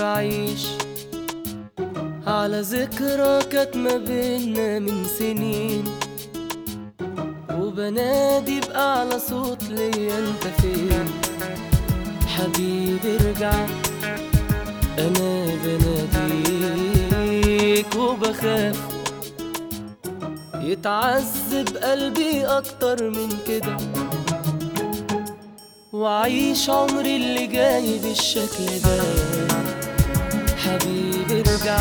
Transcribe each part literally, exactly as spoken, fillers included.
بعيش على ذكرى كانت ما بينا من سنين، وبنادي بأعلى صوت ليا انت فين حبيبي ارجع. انا بناديك وبخاف يتعذب قلبي اكتر من كده، وعيش عمري اللي جاي بالشكل ده. حبيبي ارجع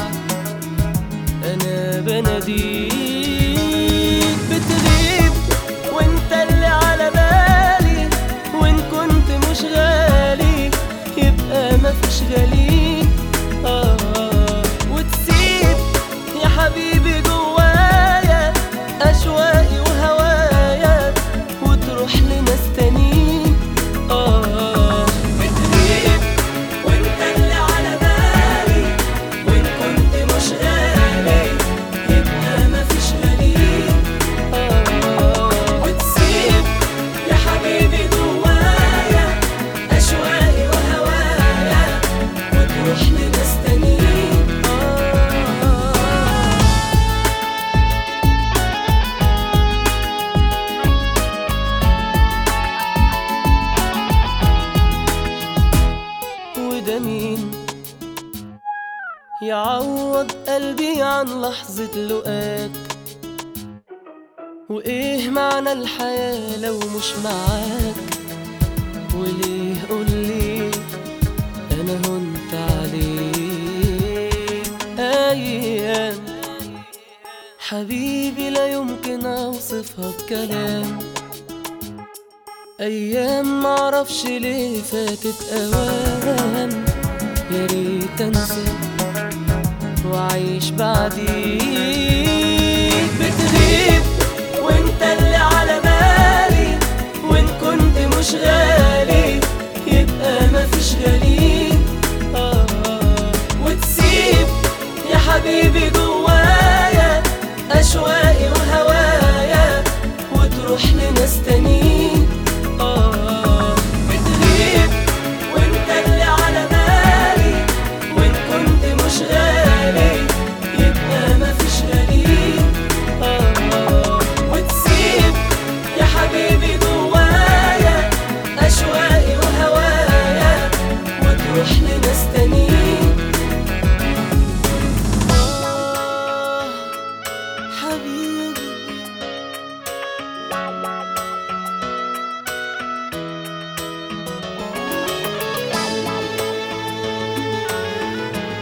انا بناديك، بتغيب وانت اللي على بالي، وان كنت مش غالي يبقى مفيش غالي. آه وتسيب يا حبيبي جوايا اشواقي وهوايا، وتروح لناس تانيين. آه بتغيب وانت اللي على بالي، وان كنت مش غالي يبقى مفيش غالي. آه وتسيب يا حبيبي جوايا اشواقي وهوايا، وتروح لناس تانيين. وده مين يعوض قلبي عن لحظة لقاك؟ وإيه معنى الحياة لو مش معاك؟ وليه قولي أنا هنت عليك؟ أيام حبيبي لا يمكن أوصفها بكلام، أيام معرفش ليه فاتت أوام. يا ريت أنسى وأعيش بعديك. بتغيب وأنت اللي على بالي، وإن كنت مش غالي يبقى مفيش غالي. آه وتسيب يا حبيبي جوايا أشواقي وهوايا، وتروح لناس تانيين. آه بتغيب وانت اللي على بالي، وان كنت مش غالي يبقى مفيش غالي. آه وتسيب يا حبيبي جوايا أشواقي وهوايا، وتروح لناس تانيين. آه حبيبي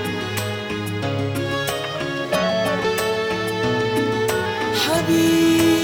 حبيبي